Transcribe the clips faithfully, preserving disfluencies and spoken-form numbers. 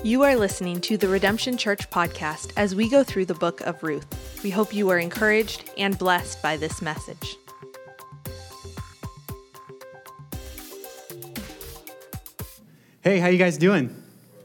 You are listening to the Redemption Church podcast as we go through the book of Ruth. We hope you are encouraged and blessed by this message. Hey, how you guys doing?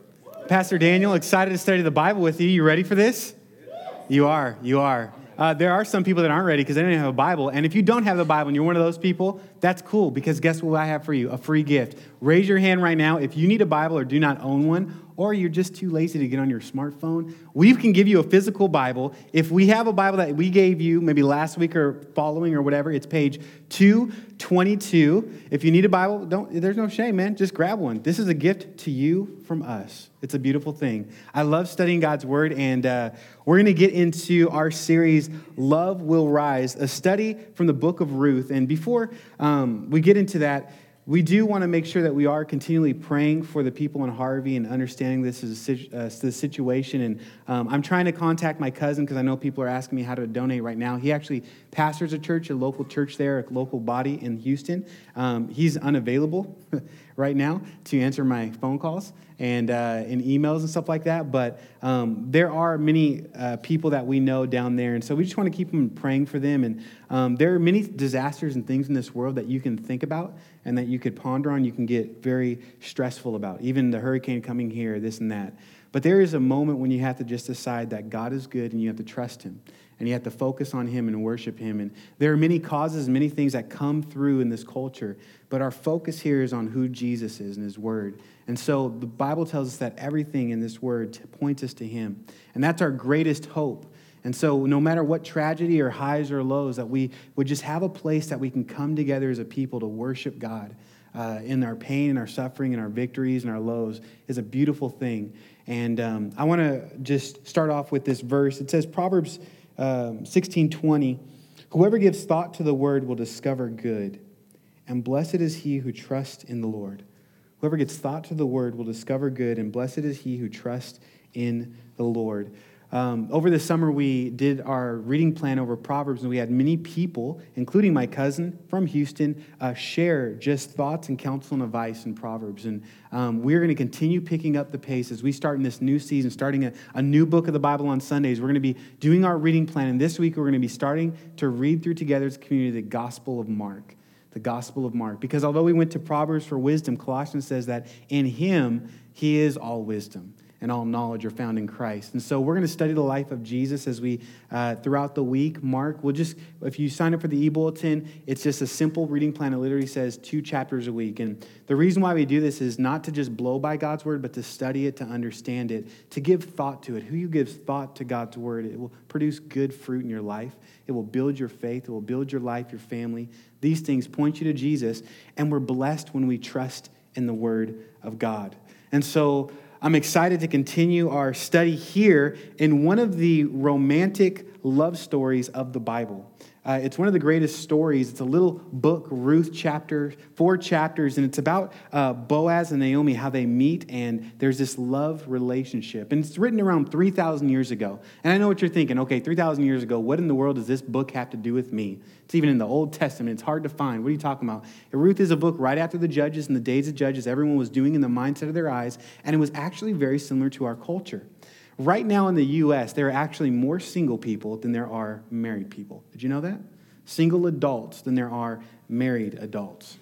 Pastor Daniel, excited to study the Bible with you. You ready for this? You are, you are. Uh, there are some people that aren't ready because they don't even have a Bible. And if you don't have a Bible and you're one of those people, that's cool because guess what I have for you? A free gift. Raise your hand right now if you need a Bible or do not own one, or you're just too lazy to get on your smartphone. We can give you a physical Bible. If we have a Bible that we gave you maybe last week or following or whatever, it's page two twenty-two. If you need a Bible, don't. There's no shame, man. Just grab one. This is a gift to you from us. It's a beautiful thing. I love studying God's Word, and uh, we're going to get into our series, Love Will Rise, a study from the book of Ruth. And before um, we get into that, we do want to make sure that we are continually praying for the people in Harvey and understanding this is a, uh, the situation. And um, I'm trying to contact my cousin because I know people are asking me how to donate right now. He actually pastors a church, a local church there, a local body in Houston. Um, he's unavailable right now to answer my phone calls and uh, and emails and stuff like that. But um, there are many uh, people that we know down there. And so we just want to keep them praying for them. And um, there are many disasters and things in this world that you can think about and that you could ponder on, you can get very stressful about. Even the hurricane coming here, this and that. But there is a moment when you have to just decide that God is good and you have to trust Him. And you have to focus on Him and worship Him. And there are many causes, many things that come through in this culture. But our focus here is on who Jesus is and His Word. And so the Bible tells us that everything in this Word points us to Him. And that's our greatest hope. And so no matter what tragedy or highs or lows, that we would just have a place that we can come together as a people to worship God uh, in our pain and our suffering and our victories and our lows is a beautiful thing. And um, I want to just start off with this verse. It says, Proverbs um, sixteen twenty, whoever gives thought to the word will discover good, and blessed is he who trusts in the Lord. Whoever gives thought to the word will discover good, and blessed is he who trusts in the Lord. Um, over the summer, we did our reading plan over Proverbs, and we had many people, including my cousin from Houston, uh, share just thoughts and counsel and advice in Proverbs. And um, we're going to continue picking up the pace as we start in this new season, starting a, a new book of the Bible on Sundays. We're going to be doing our reading plan, and this week we're going to be starting to read through together as a community the Gospel of Mark. The Gospel of Mark. Because although we went to Proverbs for wisdom, Colossians says that in Him, He is all wisdom and all knowledge are found in Christ. And so we're going to study the life of Jesus as we, uh, throughout the week. Mark, we'll just, if you sign up for the e-bulletin, it's just a simple reading plan. It literally says two chapters a week. And the reason why we do this is not to just blow by God's word, but to study it, to understand it, to give thought to it. Who gives thought to God's word, it will produce good fruit in your life. It will build your faith. It will build your life, your family. These things point you to Jesus, and we're blessed when we trust in the word of God. And so I'm excited to continue our study here in one of the romantic love stories of the Bible. Uh, it's one of the greatest stories. It's a little book, Ruth chapter, four chapters, and it's about uh, Boaz and Naomi, how they meet, and there's this love relationship. And it's written around three thousand years ago. And I know what you're thinking. Okay, three thousand years ago, what in the world does this book have to do with me? It's even in the Old Testament. It's hard to find. What are you talking about? And Ruth is a book right after the Judges, and the days of Judges, everyone was doing in the mindset of their eyes, and it was actually very similar to our culture. Right now in the U S, there are actually more single people than there are married people. Did you know that? Single adults than there are married adults.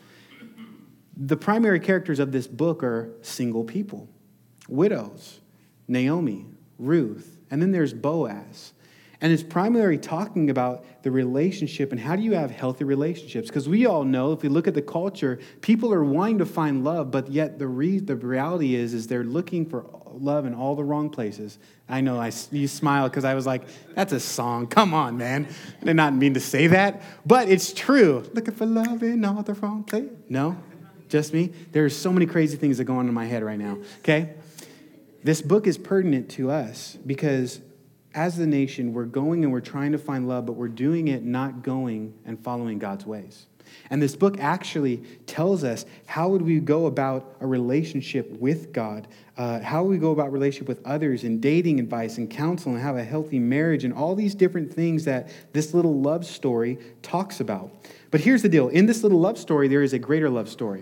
The primary characters of this book are single people, widows, Naomi, Ruth, and then there's Boaz. And it's primarily talking about the relationship and how do you have healthy relationships? Because we all know, if we look at the culture, people are wanting to find love, but yet the re- the reality is, is they're looking for love in all the wrong places. I know I, you smile because I was like, that's a song. Come on, man. I did not mean to say that, but it's true. Looking for love in all the wrong places. No, just me. There's so many crazy things that go on in my head right now, okay? This book is pertinent to us because as the nation, we're going and we're trying to find love, but we're doing it not going and following God's ways. And this book actually tells us how would we go about a relationship with God, uh, how would we go about relationship with others, and dating advice and counsel, and have a healthy marriage, and all these different things that this little love story talks about. But here's the deal. In this little love story, there is a greater love story.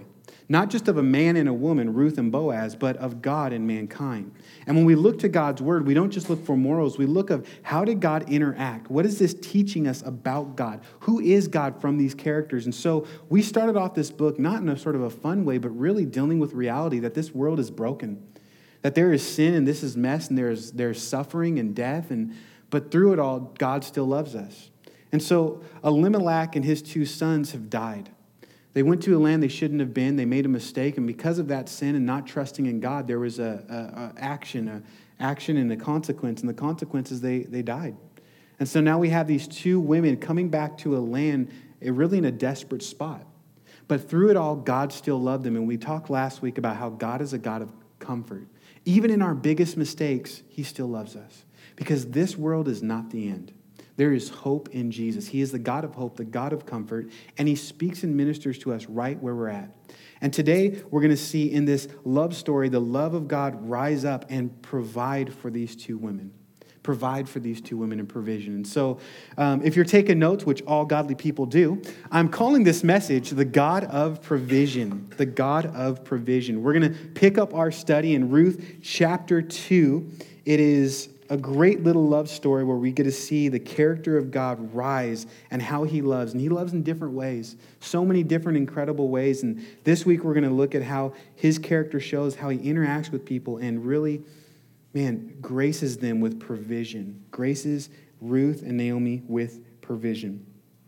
Not just of a man and a woman, Ruth and Boaz, but of God and mankind. And when we look to God's word, we don't just look for morals. We look of how did God interact? What is this teaching us about God? Who is God from these characters? And so we started off this book not in a sort of a fun way, but really dealing with reality that this world is broken, that there is sin and this is mess and there's, there's suffering and death. And but through it all, God still loves us. And so Elimelech and his two sons have died. They went to a land they shouldn't have been. They made a mistake. And because of that sin and not trusting in God, there was a, a, a action, a action and a consequence. And the consequence is they, they died. And so now we have these two women coming back to a land really in a desperate spot. But through it all, God still loved them. And we talked last week about how God is a God of comfort. Even in our biggest mistakes, he still loves us. Because this world is not the end. There is hope in Jesus. He is the God of hope, the God of comfort, and he speaks and ministers to us right where we're at. And today, we're going to see in this love story, the love of God rise up and provide for these two women. Provide for these two women in provision. And so, um, if you're taking notes, which all godly people do, I'm calling this message the God of provision. The God of provision. We're going to pick up our study in Ruth chapter two. It is a great little love story where we get to see the character of God rise and how he loves. And he loves in different ways, so many different incredible ways. And this week we're going to look at how his character shows how he interacts with people and really, man, graces them with provision. Graces Ruth and Naomi with provision.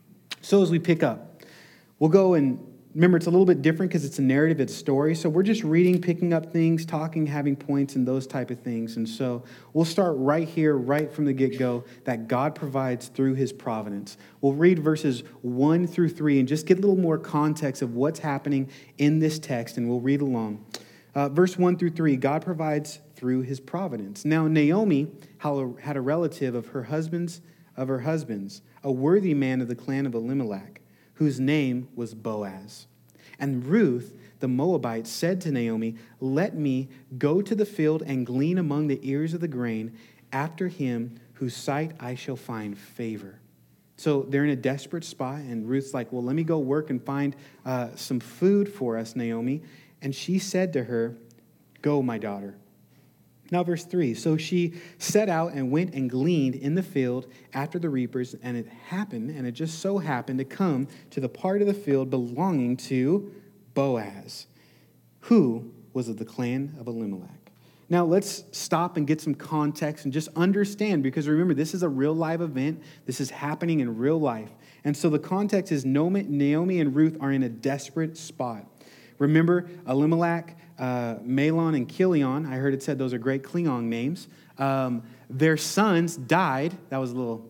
So as we pick up, we'll go and remember, it's a little bit different because it's a narrative, it's a story. So we're just reading, picking up things, talking, having points, and those type of things. And so we'll start right here, right from the get-go, that God provides through his providence. We'll read verses one through three and just get a little more context of what's happening in this text, and we'll read along. Uh, verse one through three, God provides through his providence. Now Naomi had a relative of her husband's, of her husband's, a worthy man of the clan of Elimelech, whose name was Boaz. And Ruth, the Moabite, said to Naomi, "Let me go to the field and glean among the ears of the grain after him whose sight I shall find favor." So they're in a desperate spot, and Ruth's like, well, let me go work and find uh, some food for us, Naomi. And she said to her, "Go, my daughter." Now, verse three, so she set out and went and gleaned in the field after the reapers, and it happened, and it just so happened to come to the part of the field belonging to Boaz, who was of the clan of Elimelech. Now, let's stop and get some context and just understand, because remember, this is a real live event. This is happening in real life. And so the context is Naomi and Ruth are in a desperate spot. Remember, Elimelech, uh, Mahlon, and Chilion, I heard it said those are great Klingon names. Um, their sons died. That was a little,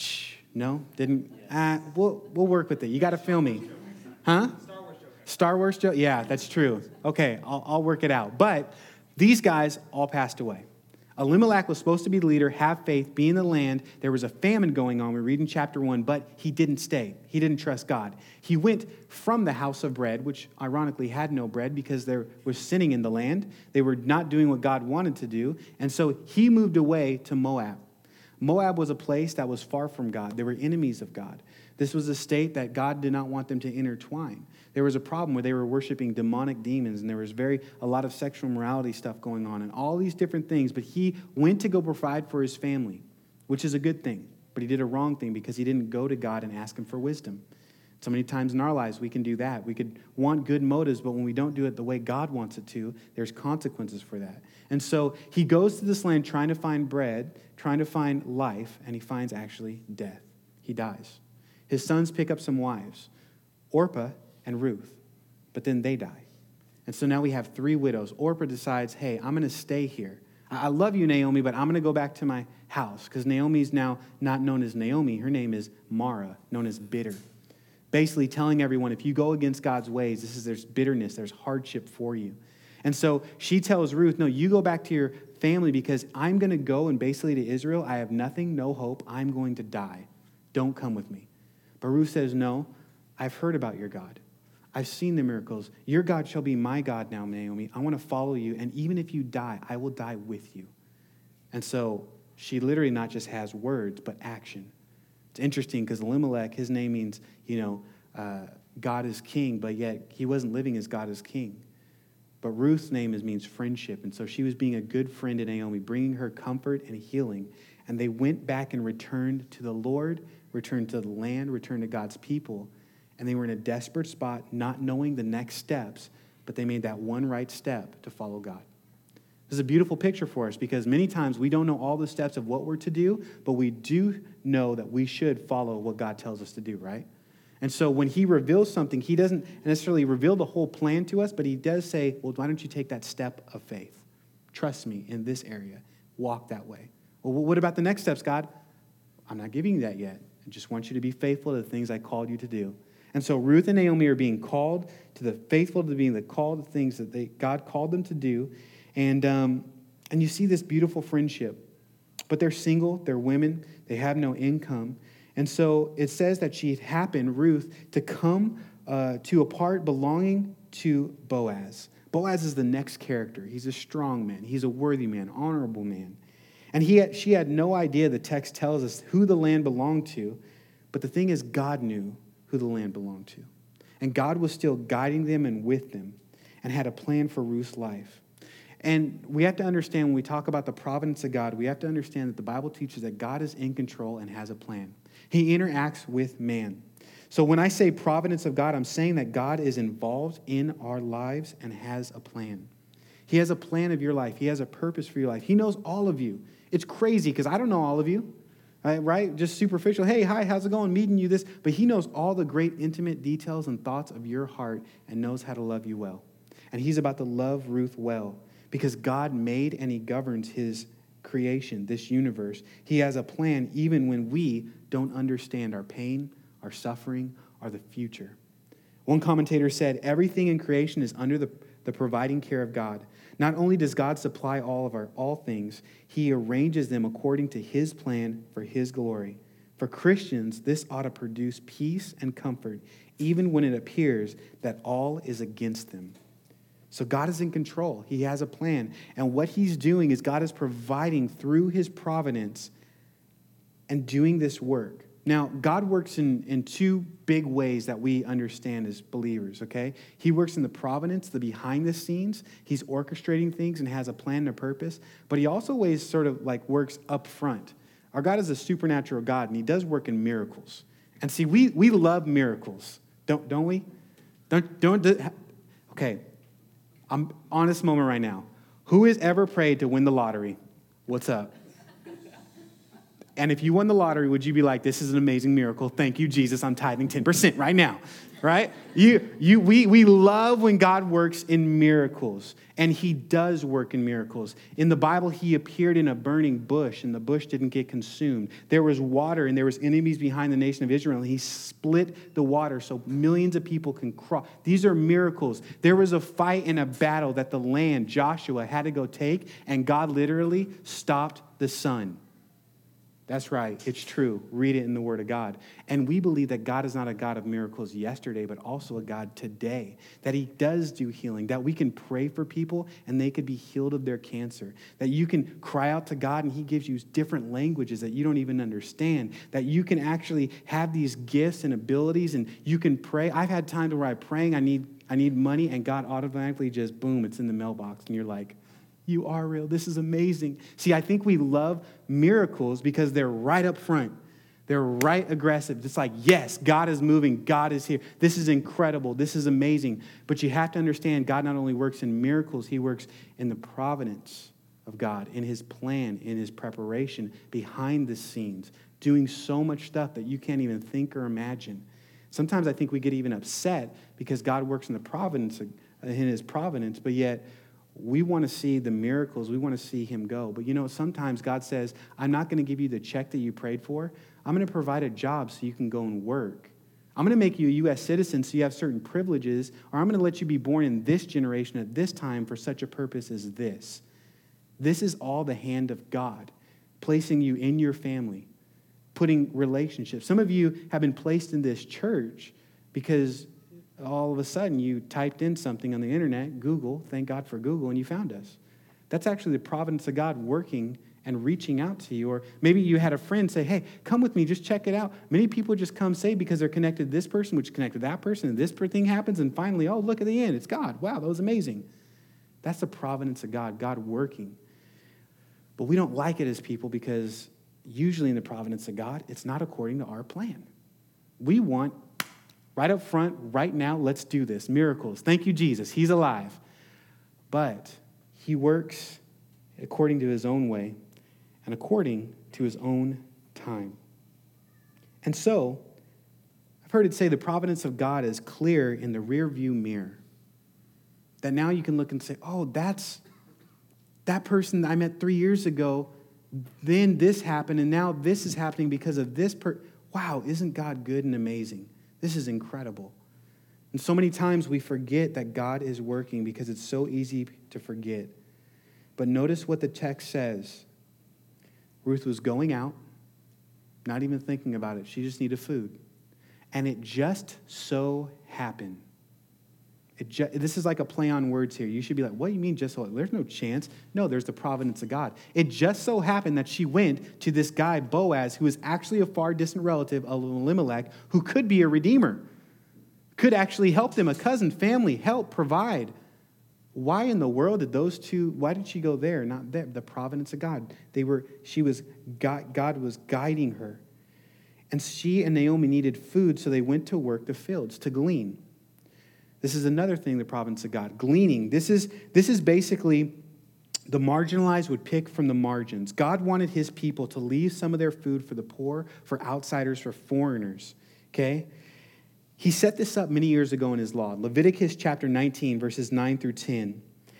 no, didn't. Uh, we'll, we'll work with it. You got to film me. Huh? Star Wars joke. Star Wars joke? Yeah, that's true. Okay, I'll, I'll work it out. But these guys all passed away. Elimelech was supposed to be the leader, have faith, be in the land. There was a famine going on. We read in chapter one, but he didn't stay. He didn't trust God. He went from the house of bread, which ironically had no bread because there was sinning in the land. They were not doing what God wanted to do. And so he moved away to Moab. Moab was a place that was far from God. They were enemies of God. This was a state that God did not want them to intertwine. There was a problem where they were worshiping demonic demons, and there was very a lot of sexual morality stuff going on and all these different things. But he went to go provide for his family, which is a good thing. But he did a wrong thing because he didn't go to God and ask him for wisdom. So many times in our lives we can do that. We could want good motives, but when we don't do it the way God wants it to, there's consequences for that. And so he goes to this land trying to find bread, trying to find life, and he finds actually death. He dies. His sons pick up some wives, Orpah and Ruth, but then they die. And so now we have three widows. Orpah decides, hey, I'm going to stay here. I love you, Naomi, but I'm going to go back to my house because Naomi's now not known as Naomi. Her name is Mara, known as bitter. Basically telling everyone, if you go against God's ways, this is there's bitterness, there's hardship for you. And so she tells Ruth, no, you go back to your family because I'm going to go and basically to Israel. I have nothing, no hope. I'm going to die. Don't come with me. But Ruth says, no, I've heard about your God. I've seen the miracles. Your God shall be my God now, Naomi. I want to follow you. And even if you die, I will die with you. And so she literally not just has words, but action. It's interesting because Elimelech, his name means, you know, uh, God is king, but yet he wasn't living as God is king. But Ruth's name is, means friendship. And so she was being a good friend to Naomi, bringing her comfort and healing. And they went back and returned to the Lord, returned to the land, returned to God's people. And they were in a desperate spot, not knowing the next steps, but they made that one right step to follow God. This is a beautiful picture for us because many times we don't know all the steps of what we're to do, but we do know that we should follow what God tells us to do, right? And so when he reveals something, he doesn't necessarily reveal the whole plan to us, but he does say, well, why don't you take that step of faith? Trust me in this area. Walk that way. Well, what about the next steps, God? I'm not giving you that yet. I just want you to be faithful to the things I called you to do. And so Ruth and Naomi are being called to the faithful, to being the called to things that they, God called them to do. And, um, and you see this beautiful friendship. But they're single, they're women, they have no income. And so it says that she happened, Ruth, to come uh, to a part belonging to Boaz. Boaz is the next character. He's a strong man. He's a worthy man, honorable man. And he had, she had no idea, the text tells us, who the land belonged to. But the thing is, God knew who the land belonged to. And God was still guiding them and with them and had a plan for Ruth's life. And we have to understand when we talk about the providence of God, we have to understand that the Bible teaches that God is in control and has a plan. He interacts with man. So when I say providence of God, I'm saying that God is involved in our lives and has a plan. He has a plan of your life. He has a purpose for your life. He knows all of you. It's crazy because I don't know all of you, right? Just superficial. Hey, hi, how's it going? Meeting you this. But he knows all the great intimate details and thoughts of your heart and knows how to love you well. And he's about to love Ruth well because God made and he governs his creation, this universe. He has a plan even when we don't understand our pain, our suffering, or the future. One commentator said, everything in creation is under the, the providing care of God. Not only does God supply all of our all things, he arranges them according to his plan for his glory. For Christians, this ought to produce peace and comfort, even when it appears that all is against them. So God is in control. He has a plan. And what he's doing is God is providing through his providence and doing this work. Now, God works in, in two big ways that we understand as believers, okay? He works in the providence, the behind the scenes. He's orchestrating things and has a plan and a purpose. But he also ways sort of like works up front. Our God is a supernatural God, and he does work in miracles. And see, we we love miracles, don't don't we? Don't don't. Okay, I'm honest moment right now. Who has ever prayed to win the lottery? What's up? And if you won the lottery, would you be like, this is an amazing miracle. Thank you, Jesus. I'm tithing ten percent right now, right? You, you, we, we love when God works in miracles, and he does work in miracles. In the Bible, he appeared in a burning bush, and the bush didn't get consumed. There was water, and there was enemies behind the nation of Israel, and he split the water so millions of people can cross. These are miracles. There was a fight and a battle that the land, Joshua, had to go take, and God literally stopped the sun. That's right. It's true. Read it in the Word of God. And we believe that God is not a God of miracles yesterday, but also a God today, that he does do healing, that we can pray for people and they could be healed of their cancer, that you can cry out to God and he gives you different languages that you don't even understand, that you can actually have these gifts and abilities and you can pray. I've had times where I'm praying, I need, I need money, and God automatically just, boom, it's in the mailbox. And you're like, you are real. This is amazing. See, I think we love miracles because they're right up front. They're right aggressive. It's like, yes, God is moving. God is here. This is incredible. This is amazing. But you have to understand, God not only works in miracles, he works in the providence of God, in his plan, in his preparation, behind the scenes, doing so much stuff that you can't even think or imagine. Sometimes I think we get even upset because God works in the providence, in his providence, but yet we want to see the miracles. We want to see him go. But you know, sometimes God says, I'm not going to give you the check that you prayed for. I'm going to provide a job so you can go and work. I'm going to make you a U S citizen so you have certain privileges, or I'm going to let you be born in this generation at this time for such a purpose as this. This is all the hand of God, placing you in your family, putting relationships. Some of you have been placed in this church because all of a sudden you typed in something on the internet, Google, thank God for Google, and you found us. That's actually the providence of God working and reaching out to you. Or maybe you had a friend say, hey, come with me, just check it out. Many people just come say because they're connected to this person, which connected to that person, and this thing happens, and finally, oh, look at the end. It's God. Wow, that was amazing. That's the providence of God, God working. But we don't like it as people because usually in the providence of God, it's not according to our plan. We want, right up front, right now, let's do this. Miracles. Thank you, Jesus. He's alive. But he works according to his own way and according to his own time. And so, I've heard it say the providence of God is clear in the rear view mirror. That now you can look and say, oh, that's that person I met three years ago. Then this happened, and now this is happening because of this person. Wow, isn't God good and amazing? This is incredible. And so many times we forget that God is working because it's so easy to forget. But notice what the text says. Ruth was going out, not even thinking about it. She just needed food. And it just so happened. It ju- this is like a play on words here. You should be like, what do you mean just so? There's no chance. No, there's the providence of God. It just so happened that she went to this guy, Boaz, who is actually a far distant relative of Elimelech, who could be a redeemer, could actually help them, a cousin, family, help, provide. Why in the world did those two, why did she go there, not there? The providence of God. They were, she was, God, God was guiding her. And she and Naomi needed food, so they went to work the fields to glean. This is another thing, the providence of God. Gleaning. This is, this is basically the marginalized would pick from the margins. God wanted his people to leave some of their food for the poor, for outsiders, for foreigners. Okay? He set this up many years ago in his law. Leviticus chapter nineteen, verses nine through ten.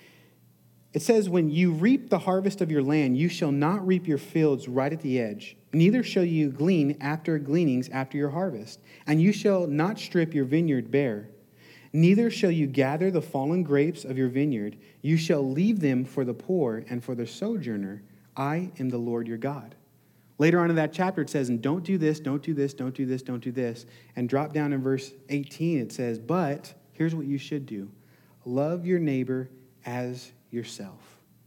It says, when you reap the harvest of your land, you shall not reap your fields right at the edge. Neither shall you glean after gleanings after your harvest. And you shall not strip your vineyard bare. Neither shall you gather the fallen grapes of your vineyard. You shall leave them for the poor and for the sojourner. I am the Lord your God. Later on in that chapter, it says, and don't do this, don't do this, don't do this, don't do this. And drop down in verse eighteen, it says, but here's what you should do. Love your neighbor as yourself.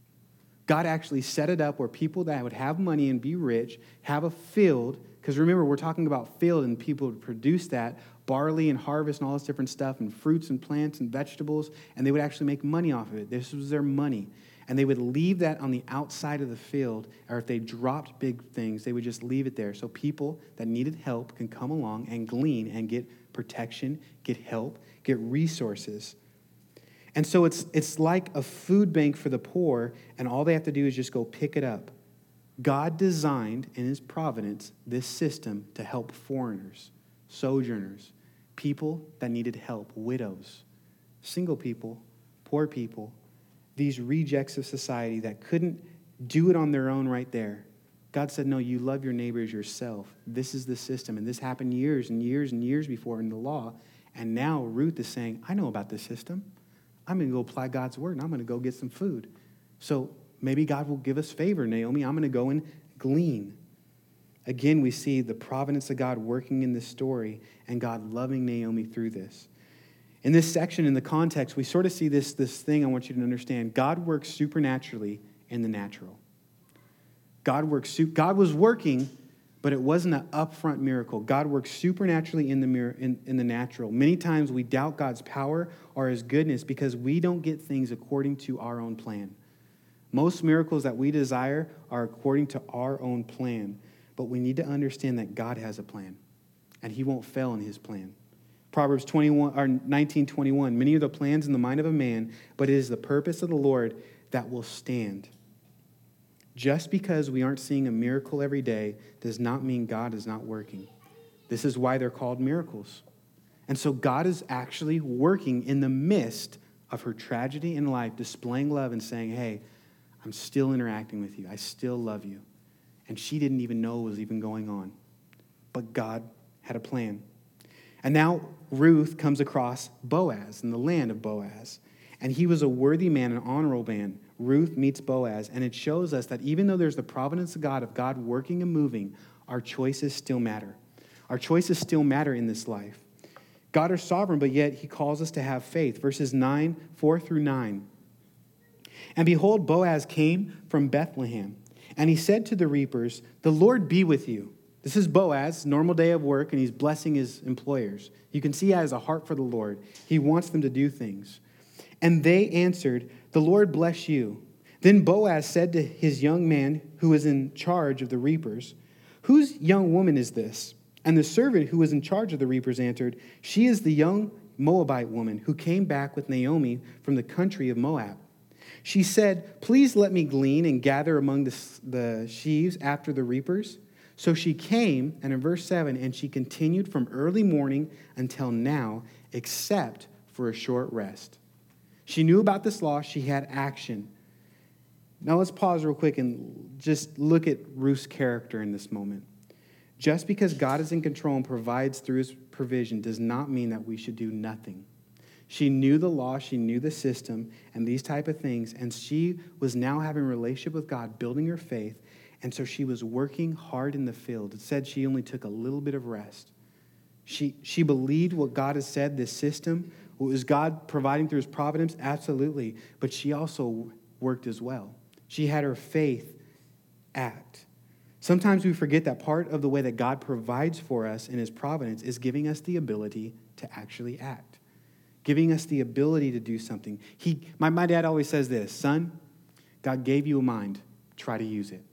God actually set it up where people that would have money and be rich, have a field, because remember, we're talking about field and people would produce that, barley and harvest and all this different stuff, and fruits and plants and vegetables, and they would actually make money off of it. This was their money. And they would leave that on the outside of the field, or if they dropped big things, they would just leave it there. So people that needed help can come along and glean and get protection, get help, get resources. And so it's it's like a food bank for the poor, and all they have to do is just go pick it up. God designed in his providence this system to help foreigners, sojourners, people that needed help, widows, single people, poor people, these rejects of society that couldn't do it on their own right there. God said, no, you love your neighbor as yourself. This is the system. And this happened years and years and years before in the law. And now Ruth is saying, I know about this system. I'm going to go apply God's word, and I'm going to go get some food. So maybe God will give us favor, Naomi. I'm going to go and glean. Again, we see the providence of God working in this story and God loving Naomi through this. In this section, in the context, we sort of see this, this thing I want you to understand. God works supernaturally in the natural. God works. God was working, but it wasn't an upfront miracle. God works supernaturally in the mir- in, in the natural. Many times we doubt God's power or his goodness because we don't get things according to our own plan. Most miracles that we desire are according to our own plan. But we need to understand that God has a plan, and he won't fail in his plan. Proverbs twenty-one or nineteen twenty-one, many are the plans in the mind of a man, but it is the purpose of the Lord that will stand. Just because we aren't seeing a miracle every day does not mean God is not working. This is why they're called miracles. And so God is actually working in the midst of her tragedy in life, displaying love and saying, hey, I'm still interacting with you. I still love you. And she didn't even know what was even going on. But God had a plan. And now Ruth comes across Boaz in the land of Boaz. And he was a worthy man, an honorable man. Ruth meets Boaz. And it shows us that even though there's the providence of God, of God working and moving, our choices still matter. Our choices still matter in this life. God is sovereign, but yet he calls us to have faith. Verses nine, four through nine. And behold, Boaz came from Bethlehem. And he said to the reapers, the Lord be with you. This is Boaz, normal day of work, and he's blessing his employers. You can see he has a heart for the Lord. He wants them to do things. And they answered, the Lord bless you. Then Boaz said to his young man who was in charge of the reapers, whose young woman is this? And the servant who was in charge of the reapers answered, she is the young Moabite woman who came back with Naomi from the country of Moab. She said, please let me glean and gather among the, the sheaves after the reapers. So she came, and in verse seven, and she continued from early morning until now, except for a short rest. She knew about this law. She had action. Now let's pause real quick and just look at Ruth's character in this moment. Just because God is in control and provides through his provision does not mean that we should do nothing. She knew the law, she knew the system, and these type of things, and she was now having a relationship with God, building her faith, and so she was working hard in the field. It said she only took a little bit of rest. She, she believed what God has said, this system. Was God providing through his providence? Absolutely. But she also worked as well. She had her faith act. Sometimes we forget that part of the way that God provides for us in his providence is giving us the ability to actually act, giving us the ability to do something. He, my, my dad always says this, son, God gave you a mind, try to use it.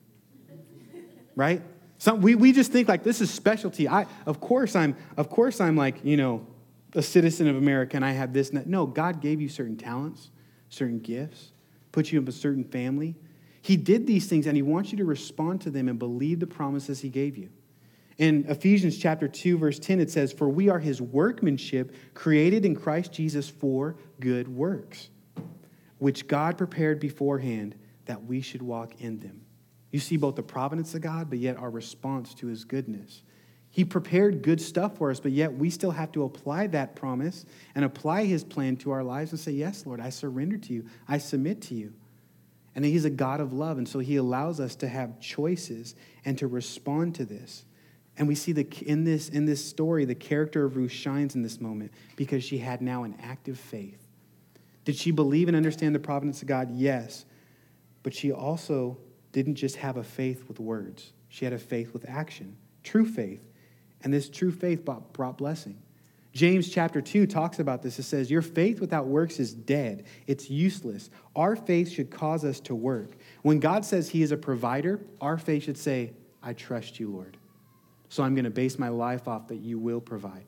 Right? Some, we, we just think like this is specialty. I of course I'm of course I'm like, you know, a citizen of America and I have this and that. No, God gave you certain talents, certain gifts, put you in a certain family. He did these things and he wants you to respond to them and believe the promises he gave you. In Ephesians chapter two, verse ten, it says, for we are his workmanship created in Christ Jesus for good works, which God prepared beforehand that we should walk in them. You see both the providence of God, but yet our response to his goodness. He prepared good stuff for us, but yet we still have to apply that promise and apply his plan to our lives and say, yes, Lord, I surrender to you. I submit to you. And he's a God of love, and so he allows us to have choices and to respond to this. And we see the, in this in this story, the character of Ruth shines in this moment because she had now an active faith. Did she believe and understand the providence of God? Yes. But she also didn't just have a faith with words. She had a faith with action, true faith. And this true faith brought, brought blessing. James chapter two talks about this. It says, your faith without works is dead. It's useless. Our faith should cause us to work. When God says he is a provider, our faith should say, I trust you, Lord. So I'm going to base my life off that you will provide.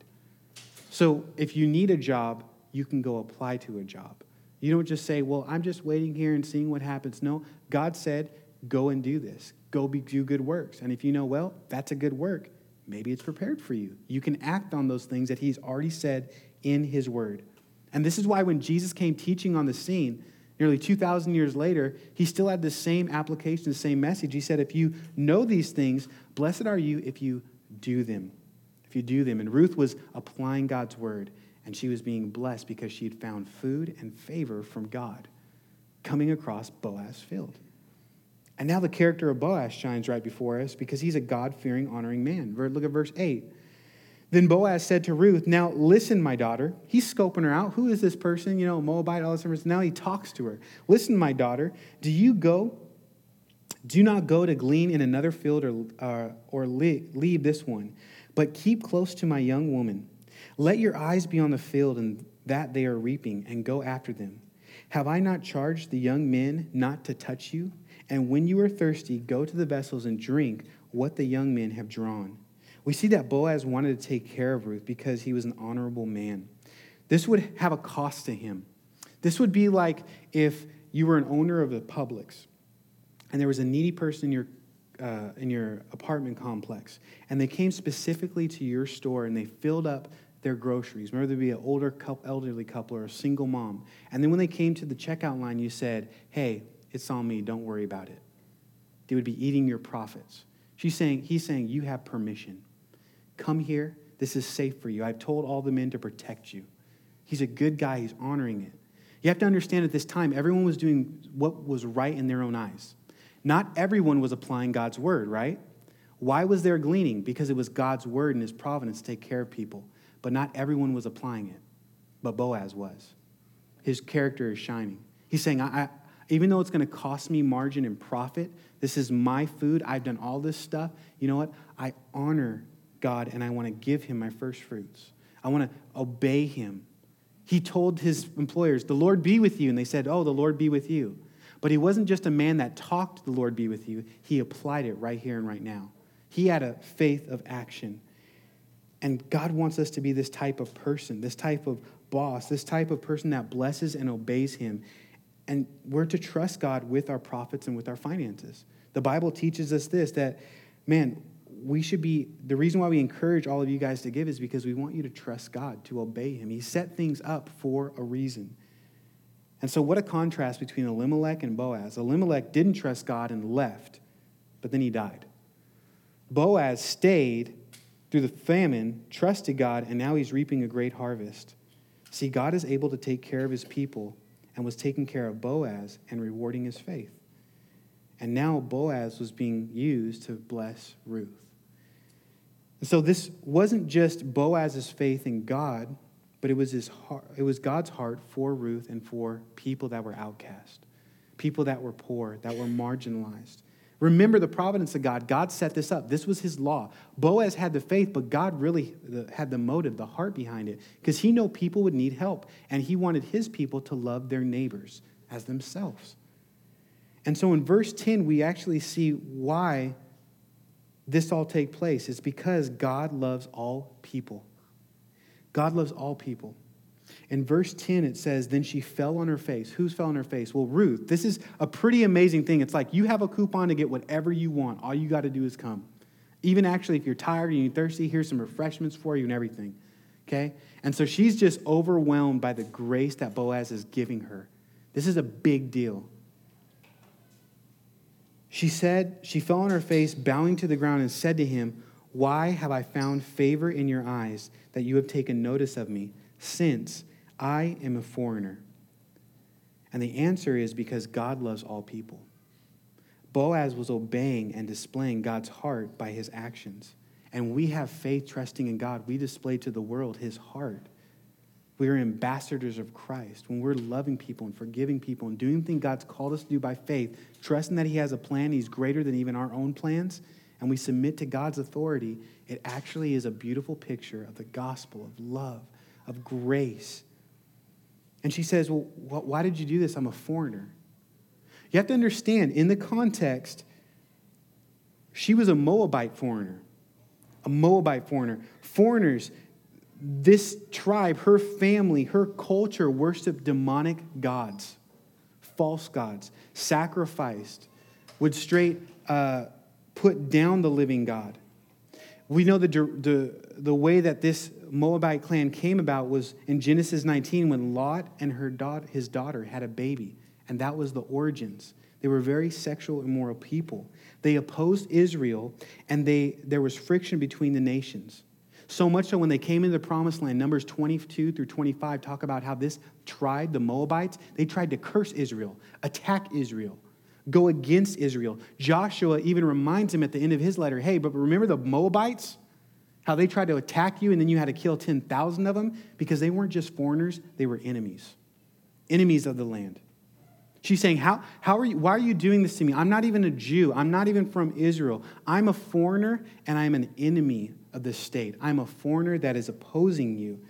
So if you need a job, you can go apply to a job. You don't just say, well, I'm just waiting here and seeing what happens. No, God said, go and do this. Go be, do good works. And if you know, well, that's a good work, maybe it's prepared for you. You can act on those things that he's already said in his word. And this is why when Jesus came teaching on the scene, nearly two thousand years later, he still had the same application, the same message. He said, if you know these things, blessed are you if you do them. If you do them. And Ruth was applying God's word, and she was being blessed because she had found food and favor from God coming across Boaz's field. And now the character of Boaz shines right before us because he's a God-fearing, honoring man. Look at verse eight. Then Boaz said to Ruth, now listen, my daughter. He's scoping her out. Who is this person? You know, Moabite, all this stuff. Now he talks to her. Listen, my daughter, do you go, do not go to glean in another field or, uh, or leave this one, but keep close to my young woman. Let your eyes be on the field and that they are reaping, and go after them. Have I not charged the young men not to touch you? And when you are thirsty, go to the vessels and drink what the young men have drawn. We see that Boaz wanted to take care of Ruth because he was an honorable man. This would have a cost to him. This would be like if you were an owner of a Publix and there was a needy person in your uh, in your apartment complex, and they came specifically to your store and they filled up their groceries. Remember, there'd be an older couple, elderly couple or a single mom. And then when they came to the checkout line, you said, hey, it's on me. Don't worry about it. They would be eating your profits. She's saying, he's saying, you have permission. Come here. This is safe for you. I've told all the men to protect you. He's a good guy. He's honoring it. You have to understand at this time, everyone was doing what was right in their own eyes. Not everyone was applying God's word, right? Why was there gleaning? Because it was God's word and his providence to take care of people. But not everyone was applying it. But Boaz was. His character is shining. He's saying, I, I Even though it's going to cost me margin and profit, this is my food. I've done all this stuff. You know what? I honor God and I want to give him my first fruits. I want to obey him. He told his employers, the Lord be with you. And they said, oh, the Lord be with you. But he wasn't just a man that talked, the Lord be with you. He applied it right here and right now. He had a faith of action. And God wants us to be this type of person, this type of boss, this type of person that blesses and obeys him. And we're to trust God with our profits and with our finances. The Bible teaches us this, that, man, we should be, the reason why we encourage all of you guys to give is because we want you to trust God, to obey him. He set things up for a reason. And so what a contrast between Elimelech and Boaz. Elimelech didn't trust God and left, but then he died. Boaz stayed through the famine, trusted God, and now he's reaping a great harvest. See, God is able to take care of his people and was taking care of Boaz and rewarding his faith. And now Boaz was being used to bless Ruth. And so this wasn't just Boaz's faith in God, but it was his heart, it was God's heart for Ruth and for people that were outcast, people that were poor, that were marginalized. Remember the providence of God. God set this up. This was his law. Boaz had the faith, but God really had the motive, the heart behind it, because he knew people would need help, and he wanted his people to love their neighbors as themselves. And so in verse ten, we actually see why this all take place. It's because God loves all people. God loves all people. In verse ten, it says, then she fell on her face. Who's fell on her face? Well, Ruth. This is a pretty amazing thing. It's like you have a coupon to get whatever you want. All you got to do is come. Even actually, if you're tired and you're thirsty, here's some refreshments for you and everything. Okay? And so she's just overwhelmed by the grace that Boaz is giving her. This is a big deal. She said, she fell on her face, bowing to the ground, and said to him, why have I found favor in your eyes that you have taken notice of me, since I am a foreigner? And the answer is because God loves all people. Boaz was obeying and displaying God's heart by his actions. And we have faith trusting in God. We display to the world his heart. We are ambassadors of Christ. When we're loving people and forgiving people and doing things God's called us to do by faith, trusting that he has a plan, he's greater than even our own plans, and we submit to God's authority, it actually is a beautiful picture of the gospel, of love, of grace. And she says, well, why did you do this? I'm a foreigner. You have to understand, in the context, she was a Moabite foreigner. A Moabite foreigner. Foreigners, this tribe, her family, her culture worshiped demonic gods, false gods, sacrificed, would straight uh, put down the living God. We know the, the, the way that this Moabite clan came about was in Genesis nineteen when Lot and her daughter, his daughter had a baby. And that was the origins. They were very sexual, immoral people. They opposed Israel, and they there was friction between the nations. So much so when they came into the promised land, Numbers twenty-two through twenty-five talk about how this tribe, the Moabites, they tried to curse Israel, attack Israel, go against Israel. Joshua even reminds him at the end of his letter, hey, but remember the Moabites? How they tried to attack you and then you had to kill ten thousand of them? Because they weren't just foreigners, they were enemies. Enemies of the land. She's saying, how, how are you, why are you doing this to me? I'm not even a Jew. I'm not even from Israel. I'm a foreigner and I'm an enemy of this state. I'm a foreigner that is opposing you.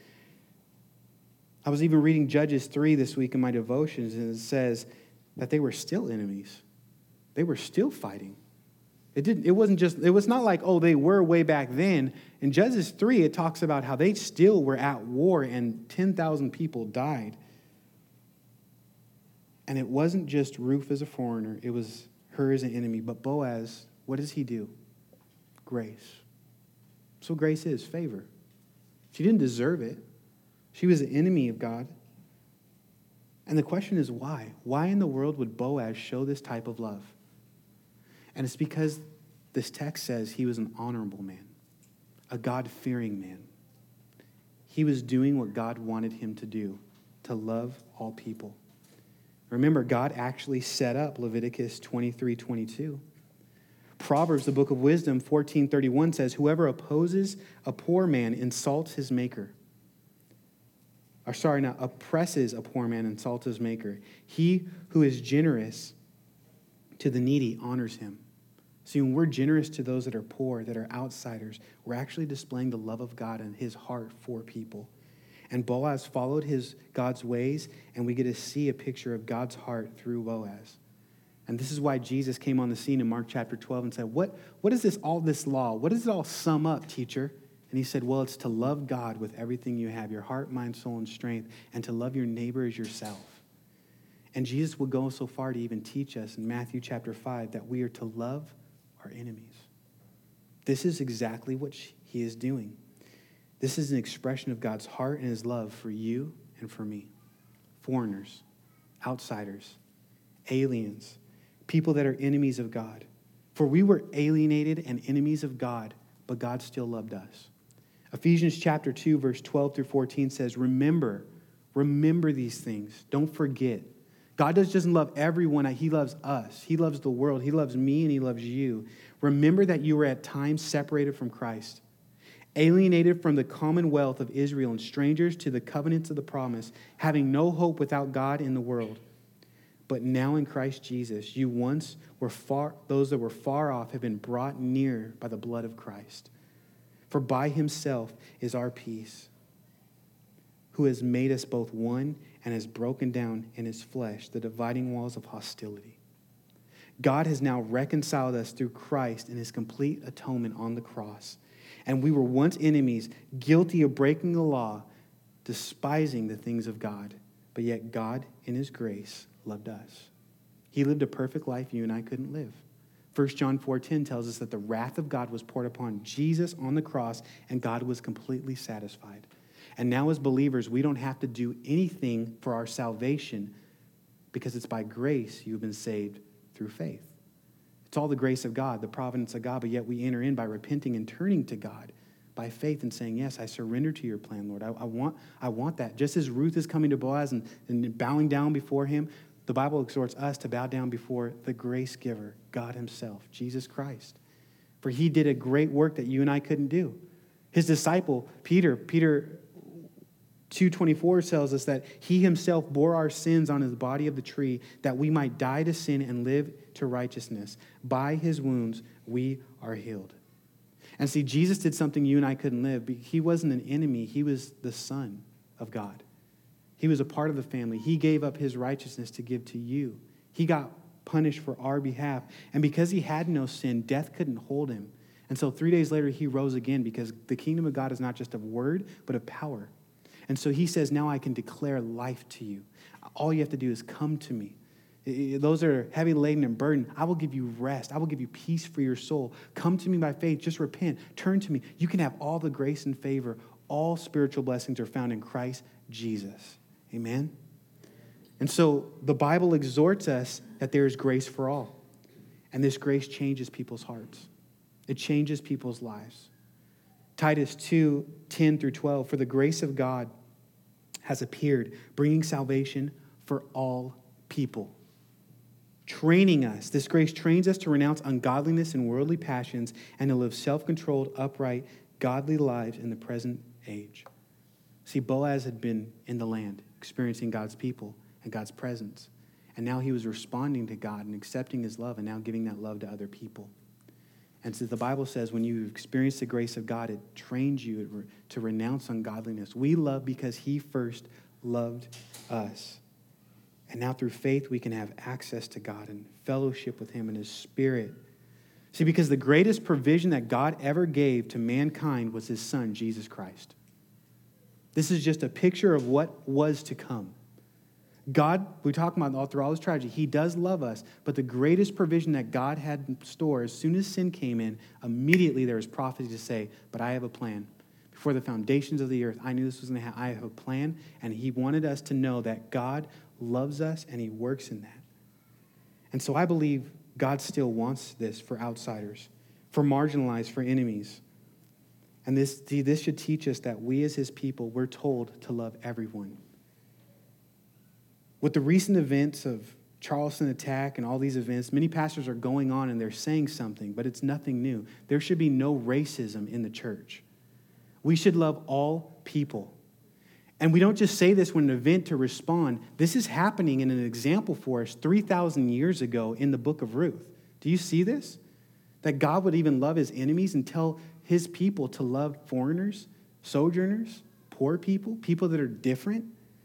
I was even reading Judges three this week in my devotions, and it says that they were still enemies. They were still fighting. It didn't, it wasn't just, it was not like, oh, they were way back then. In Judges three, it talks about how they still were at war and ten thousand people died. And it wasn't just Ruth as a foreigner. It was her as an enemy. But Boaz, what does he do? Grace. So grace is favor. She didn't deserve it. She was an enemy of God. And the question is why? Why in the world would Boaz show this type of love? And it's because this text says he was an honorable man, a God-fearing man. He was doing what God wanted him to do, to love all people. Remember, God actually set up Leviticus twenty-three twenty-two. Proverbs, the book of wisdom, fourteen thirty-one says, whoever opposes a poor man insults his maker. or sorry, not oppresses a poor man, insults his maker. He who is generous to the needy honors him. See, when we're generous to those that are poor, that are outsiders, we're actually displaying the love of God and his heart for people. And Boaz followed his God's ways, and we get to see a picture of God's heart through Boaz. And this is why Jesus came on the scene in Mark chapter twelve and said, what, what is this, all this law? What does it all sum up, teacher? And he said, well, it's to love God with everything you have, your heart, mind, soul, and strength, and to love your neighbor as yourself. And Jesus would go so far to even teach us in Matthew chapter five that we are to love our enemies. This is exactly what he is doing. This is an expression of God's heart and his love for you and for me. Foreigners, outsiders, aliens, people that are enemies of God. For we were alienated and enemies of God, but God still loved us. Ephesians chapter two, verse twelve through fourteen says, remember, remember these things. Don't forget. God does, doesn't love everyone. He loves us. He loves the world. He loves me and he loves you. Remember that you were at times separated from Christ, alienated from the commonwealth of Israel and strangers to the covenants of the promise, having no hope without God in the world. But now in Christ Jesus, you once were far, those that were far off have been brought near by the blood of Christ. For by himself is our peace, who has made us both one and has broken down in his flesh the dividing walls of hostility. God has now reconciled us through Christ in his complete atonement on the cross. And we were once enemies, guilty of breaking the law, despising the things of God. But yet God, in his grace, loved us. He lived a perfect life you and I couldn't live. First John four ten tells us that the wrath of God was poured upon Jesus on the cross, and God was completely satisfied. And now as believers, we don't have to do anything for our salvation because it's by grace you've been saved through faith. It's all the grace of God, the providence of God, but yet we enter in by repenting and turning to God by faith and saying, yes, I surrender to your plan, Lord. I, I want I want that. Just as Ruth is coming to Boaz and, and bowing down before him, the Bible exhorts us to bow down before the grace giver, God himself, Jesus Christ. For he did a great work that you and I couldn't do. His disciple, Peter, Peter two twenty-four tells us that he himself bore our sins on his body of the tree that we might die to sin and live to righteousness. By his wounds, we are healed. And see, Jesus did something you and I couldn't live. He wasn't an enemy. He was the Son of God. He was a part of the family. He gave up his righteousness to give to you. He got punished for our behalf. And because he had no sin, death couldn't hold him. And so three days later, he rose again because the kingdom of God is not just of word, but of power. And so he says, now I can declare life to you. All you have to do is come to me. Those that are heavy laden and burdened, I will give you rest. I will give you peace for your soul. Come to me by faith. Just repent. Turn to me. You can have all the grace and favor. All spiritual blessings are found in Christ Jesus. Amen? And so the Bible exhorts us that there is grace for all. And this grace changes people's hearts. It changes people's lives. Titus two, ten through twelve, for the grace of God has appeared, bringing salvation for all people. Training us. This grace trains us to renounce ungodliness and worldly passions and to live self-controlled, upright, godly lives in the present age. See, Boaz had been in the land, experiencing God's people and God's presence. And now he was responding to God and accepting his love and now giving that love to other people. And so the Bible says when you experience the grace of God, it trains you to renounce ungodliness. We love because he first loved us. And now through faith, we can have access to God and fellowship with him and his Spirit. See, because the greatest provision that God ever gave to mankind was his Son, Jesus Christ. This is just a picture of what was to come. God, we talk about all through all this tragedy, he does love us, but the greatest provision that God had in store, as soon as sin came in, immediately there was prophecy to say, but I have a plan. Before the foundations of the earth, I knew this was going to happen. I have a plan, and he wanted us to know that God loves us, and he works in that. And so I believe God still wants this for outsiders, for marginalized, for enemies. And this, this should teach us that we as his people, we're told to love everyone. With the recent events of Charleston attack and all these events, many pastors are going on and they're saying something, but it's nothing new. There should be no racism in the church. We should love all people. And we don't just say this when an event to respond. This is happening in an example for us three thousand years ago in the book of Ruth. Do you see this? That God would even love his enemies and tell his people to love foreigners, sojourners, poor people, people that are different.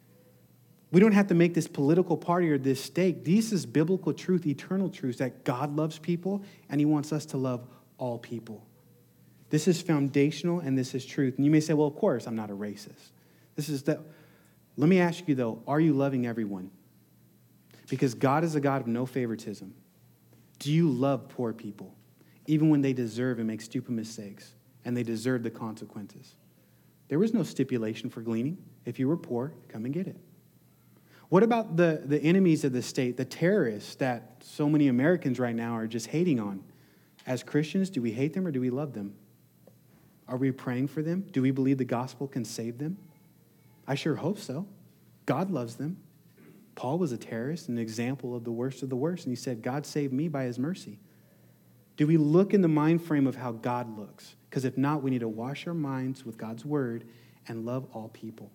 We don't have to make this political party or this stake. This is biblical truth, eternal truth, that God loves people and he wants us to love all people. This is foundational and this is truth. And you may say, well, of course, I'm not a racist. This is that. Let me ask you, though, are you loving everyone? Because God is a God of no favoritism. Do you love poor people, even when they deserve and make stupid mistakes, and they deserve the consequences? There was no stipulation for gleaning. If you were poor, come and get it. What about the, the enemies of the state, the terrorists that so many Americans right now are just hating on? As Christians, do we hate them or do we love them? Are we praying for them? Do we believe the gospel can save them? I sure hope so. God loves them. Paul was a terrorist, an example of the worst of the worst, and he said, God saved me by his mercy. Do we look in the mind frame of how God looks? Because if not, we need to wash our minds with God's word and love all people.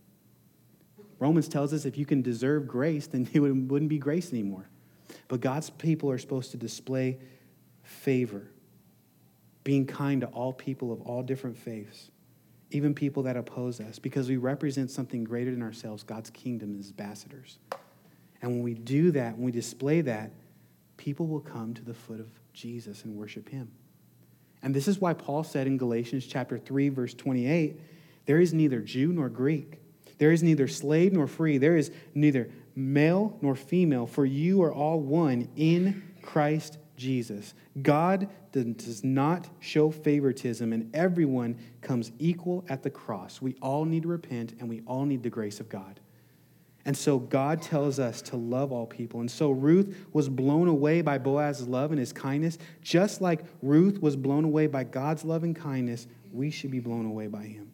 Romans tells us if you can deserve grace, then it wouldn't be grace anymore. But God's people are supposed to display favor, being kind to all people of all different faiths, even people that oppose us, because we represent something greater than ourselves, God's kingdom as ambassadors. And when we do that, when we display that, people will come to the foot of Jesus and worship him. And this is why Paul said in Galatians chapter three, verse twenty-eight, there is neither Jew nor Greek. There is neither slave nor free. There is neither male nor female, for you are all one in Christ Jesus. God does not show favoritism, and everyone comes equal at the cross. We all need to repent, and we all need the grace of God. And so God tells us to love all people. And so Ruth was blown away by Boaz's love and his kindness. Just like Ruth was blown away by God's love and kindness, we should be blown away by him.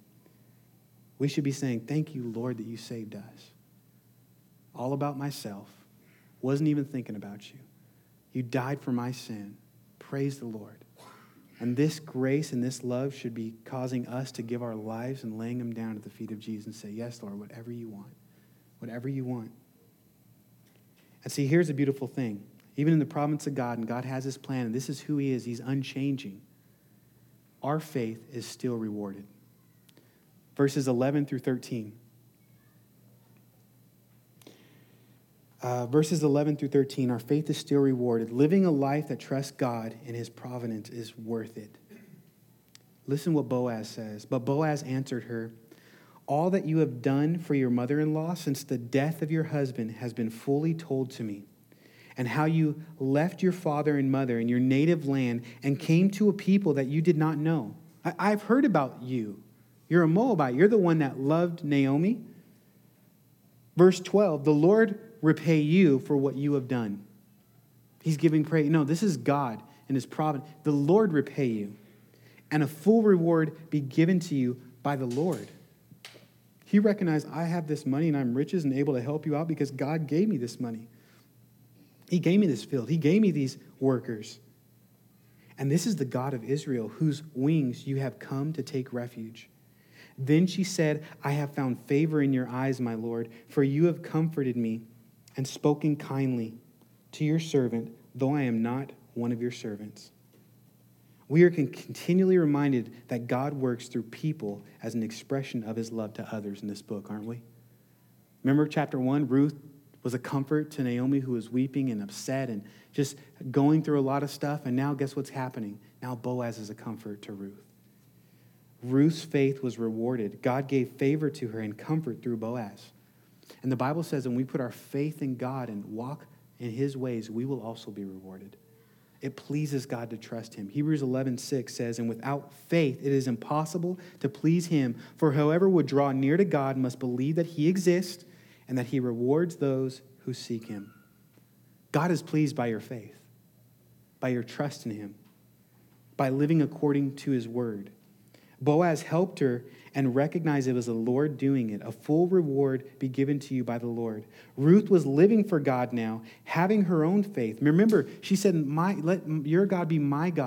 We should be saying, thank you, Lord, that you saved us. All about myself. Wasn't even thinking about you. You died for my sin. Praise the Lord. And this grace and this love should be causing us to give our lives and laying them down at the feet of Jesus and say, yes, Lord, whatever you want. Whatever you want. And see, here's the beautiful thing. Even in the providence of God, and God has his plan, and this is who he is. He's unchanging. Our faith is still rewarded. Verses eleven through thirteen. Uh, verses eleven through thirteen, our faith is still rewarded. Living a life that trusts God in his providence is worth it. Listen what Boaz says. But Boaz answered her, all that you have done for your mother-in-law since the death of your husband has been fully told to me, and how you left your father and mother in your native land and came to a people that you did not know. I- I've heard about you. You're a Moabite. You're the one that loved Naomi. Verse twelve, the Lord repay you for what you have done. He's giving praise. No, this is God and his providence. The Lord repay you, and a full reward be given to you by the Lord. He recognized, I have this money and I'm riches and able to help you out because God gave me this money. He gave me this field. He gave me these workers. And this is the God of Israel, whose wings you have come to take refuge. Then she said, I have found favor in your eyes, my Lord, for you have comforted me and spoken kindly to your servant, though I am not one of your servants. We are continually reminded that God works through people as an expression of his love to others in this book, aren't we? Remember chapter one, Ruth was a comfort to Naomi, who was weeping and upset and just going through a lot of stuff. And now guess what's happening? Now Boaz is a comfort to Ruth. Ruth's faith was rewarded. God gave favor to her and comfort through Boaz. And the Bible says when we put our faith in God and walk in his ways, we will also be rewarded. It pleases God to trust him. Hebrews eleven six says, and without faith it is impossible to please him, for whoever would draw near to God must believe that he exists and that he rewards those who seek him. God is pleased by your faith, by your trust in him, by living according to his word. Boaz helped her and recognized it was the Lord doing it. A full reward be given to you by the Lord. Ruth was living for God now, having her own faith. Remember, she said, "My let your God be my God."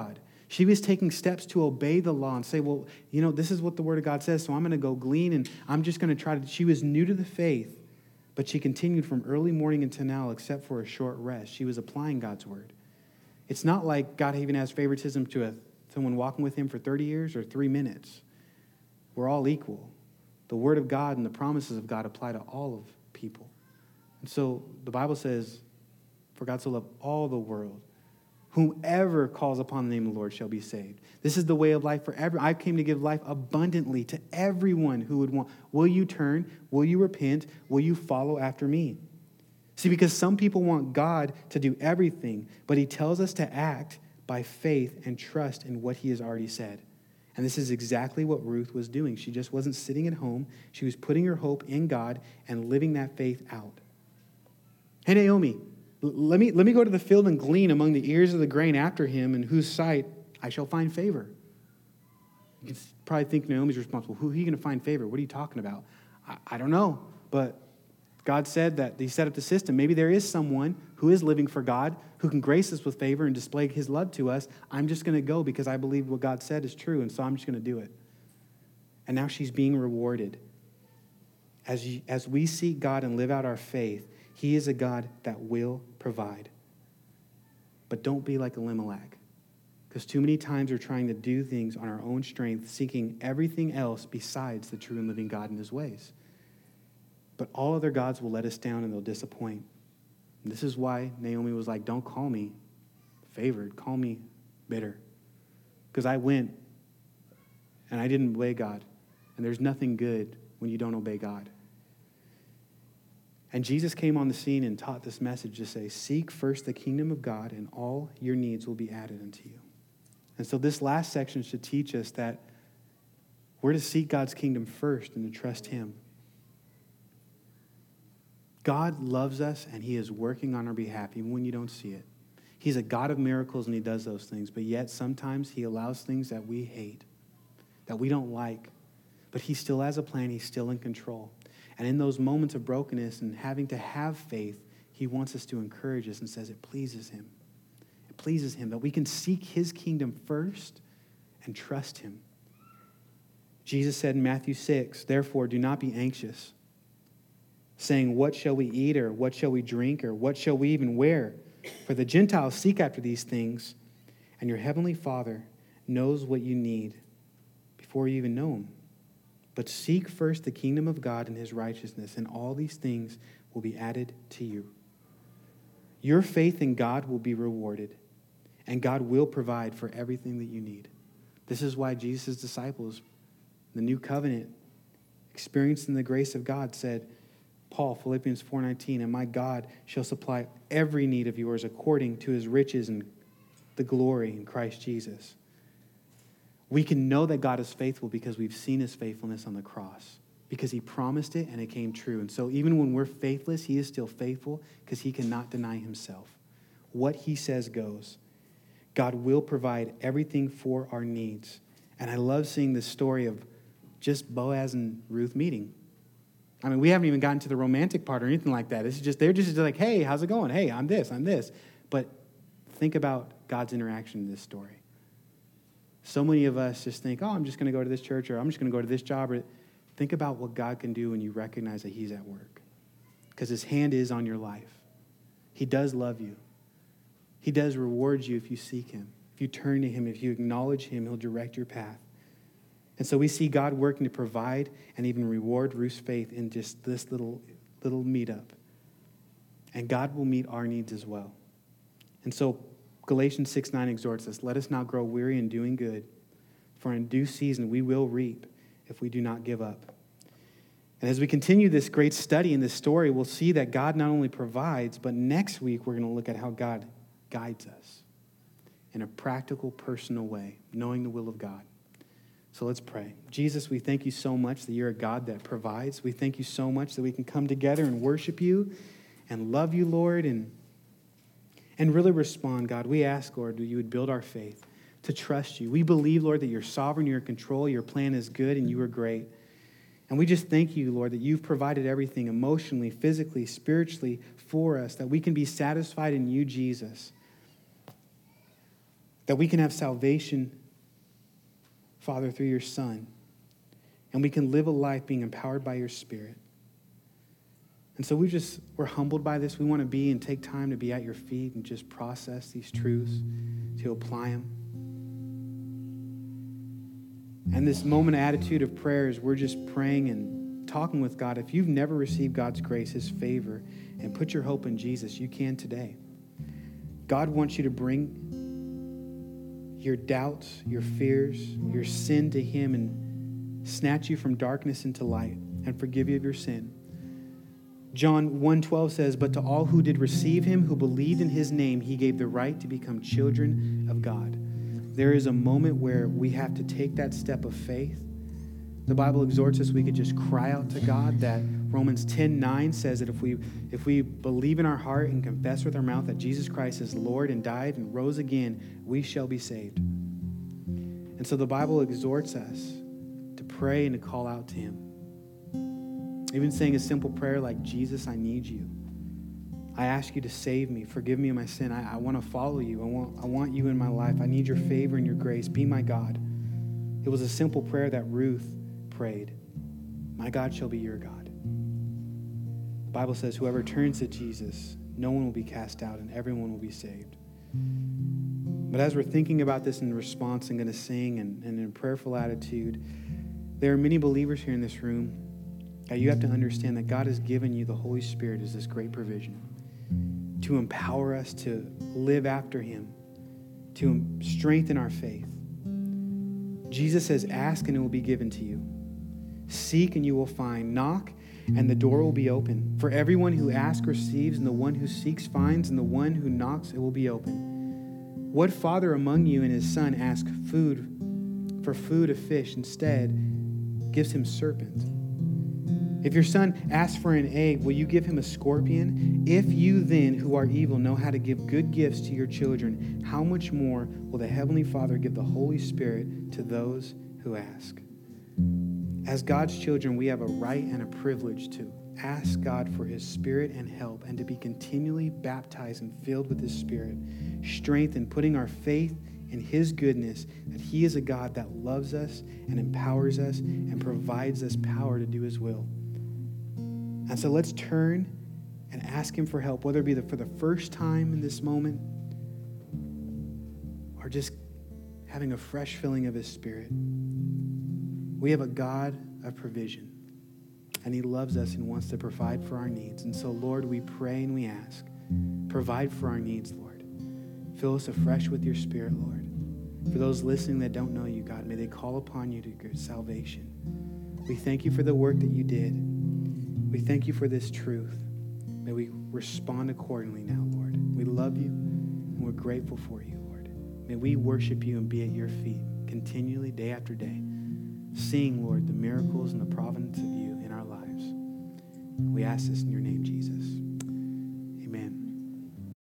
She was taking steps to obey the law and say, well, you know, this is what the Word of God says, so I'm going to go glean, and I'm just going to try to. She was new to the faith, but she continued from early morning until now, except for a short rest. She was applying God's Word. It's not like God even has favoritism to a, someone walking with him for thirty years or three minutes. We're all equal. The Word of God and the promises of God apply to all of people. And so the Bible says, for God so loved all the world, whomever calls upon the name of the Lord shall be saved. This is the way of life for everyone. I came to give life abundantly to everyone who would want. Will you turn? Will you repent? Will you follow after me? See, because some people want God to do everything, but he tells us to act by faith and trust in what he has already said. And this is exactly what Ruth was doing. She just wasn't sitting at home. She was putting her hope in God and living that faith out. Hey, Naomi, Let me, let me go to the field and glean among the ears of the grain after him, in whose sight I shall find favor. You can probably think Naomi's responsible. Who are you going to find favor? What are you talking about? I, I don't know. But God said that he set up the system. Maybe there is someone who is living for God, who can grace us with favor and display his love to us. I'm just going to go because I believe what God said is true, and so I'm just going to do it. And now she's being rewarded. As, you, as we seek God and live out our faith, he is a God that will provide. But don't be like Elimelech, because too many times we're trying to do things on our own strength, seeking everything else besides the true and living God in his ways. But all other gods will let us down and they'll disappoint. And this is why Naomi was like, don't call me favored, call me bitter. Because I went and I didn't obey God. And there's nothing good when you don't obey God. And Jesus came on the scene and taught this message to say, seek first the kingdom of God and all your needs will be added unto you. And so this last section should teach us that we're to seek God's kingdom first and to trust him. God loves us and he is working on our behalf even when you don't see it. He's a God of miracles and he does those things, but yet sometimes he allows things that we hate, that we don't like, but he still has a plan, he's still in control. And in those moments of brokenness and having to have faith, he wants us to encourage us and says it pleases him. It pleases him that we can seek his kingdom first and trust him. Jesus said in Matthew six, therefore do not be anxious, saying, what shall we eat, or what shall we drink, or what shall we even wear? For the Gentiles seek after these things, and your heavenly Father knows what you need before you even know him. But seek first the kingdom of God and his righteousness, and all these things will be added to you. Your faith in God will be rewarded, and God will provide for everything that you need. This is why Jesus' disciples, the new covenant, experiencing the grace of God, said, Paul, Philippians four nineteen, and my God shall supply every need of yours according to his riches and the glory in Christ Jesus. We can know that God is faithful because we've seen his faithfulness on the cross, because he promised it and it came true. And so even when we're faithless, he is still faithful because he cannot deny himself. What he says goes. God will provide everything for our needs. And I love seeing this story of just Boaz and Ruth meeting. I mean, we haven't even gotten to the romantic part or anything like that. This is just, they're just like, hey, how's it going? Hey, I'm this, I'm this. But think about God's interaction in this story. So many of us just think, oh, I'm just going to go to this church, or I'm just going to go to this job. Or think about what God can do when you recognize that he's at work. Because his hand is on your life. He does love you. He does reward you if you seek him. If you turn to him, if you acknowledge him, he'll direct your path. And so we see God working to provide and even reward Ruth's faith in just this little, little meetup. And God will meet our needs as well. And so Galatians six nine exhorts us, let us not grow weary in doing good, for in due season we will reap if we do not give up. And as we continue this great study in this story, we'll see that God not only provides, but next week we're going to look at how God guides us in a practical, personal way, knowing the will of God. So let's pray. Jesus, we thank you so much that you're a God that provides. We thank you so much that we can come together and worship you and love you, Lord, and And really respond, God. We ask, Lord, that you would build our faith to trust you. We believe, Lord, that you're sovereign, you're in control, your plan is good, and you are great. And we just thank you, Lord, that you've provided everything emotionally, physically, spiritually for us, that we can be satisfied in you, Jesus. that we can have salvation, Father, through your Son, and we can live a life being empowered by your Spirit. And so we just, we're humbled by this. We want to be and take time to be at your feet and just process these truths, to apply them. And this moment of attitude of prayer is we're just praying and talking with God. If you've never received God's grace, his favor, and put your hope in Jesus, you can today. God wants you to bring your doubts, your fears, your sin to him and snatch you from darkness into light and forgive you of your sin. John one twelve says, but to all who did receive him, who believed in his name, he gave the right to become children of God. There is a moment where we have to take that step of faith. The Bible exhorts us we could just cry out to God. That Romans ten nine says that if we if we believe in our heart and confess with our mouth that Jesus Christ is Lord and died and rose again, we shall be saved. And so the Bible exhorts us to pray and to call out to him. Even saying a simple prayer like, Jesus, I need you. I ask you to save me. Forgive me of my sin. I, I want to follow you. I want, I want you in my life. I need your favor and your grace. Be my God. It was a simple prayer that Ruth prayed. My God shall be your God. The Bible says whoever turns to Jesus, no one will be cast out and everyone will be saved. But as we're thinking about this in response and going to sing and, and in a prayerful attitude, there are many believers here in this room that you have to understand that God has given you the Holy Spirit as this great provision to empower us to live after him, to strengthen our faith. Jesus says, ask and it will be given to you. Seek and you will find. Knock and the door will be open. For everyone who asks receives, and the one who seeks finds, and the one who knocks it will be open. What father among you and his son asks food for food of fish, instead gives him serpent? If your son asks for an egg, will you give him a scorpion? If you then, who are evil, know how to give good gifts to your children, how much more will the Heavenly Father give the Holy Spirit to those who ask? As God's children, we have a right and a privilege to ask God for his Spirit and help, and to be continually baptized and filled with his Spirit, strengthened, putting our faith in his goodness, that he is a God that loves us and empowers us and provides us power to do his will. And so let's turn and ask him for help, whether it be the, for the first time in this moment or just having a fresh filling of his Spirit. We have a God of provision, and he loves us and wants to provide for our needs. And so, Lord, we pray and we ask, provide for our needs, Lord. Fill us afresh with your Spirit, Lord. For those listening that don't know you, God, may they call upon you to get salvation. We thank you for the work that you did. We thank you for this truth. May we respond accordingly now, Lord. We love you and we're grateful for you, Lord. May we worship you and be at your feet continually, day after day, seeing, Lord, the miracles and the providence of you in our lives. We ask this in your name, Jesus.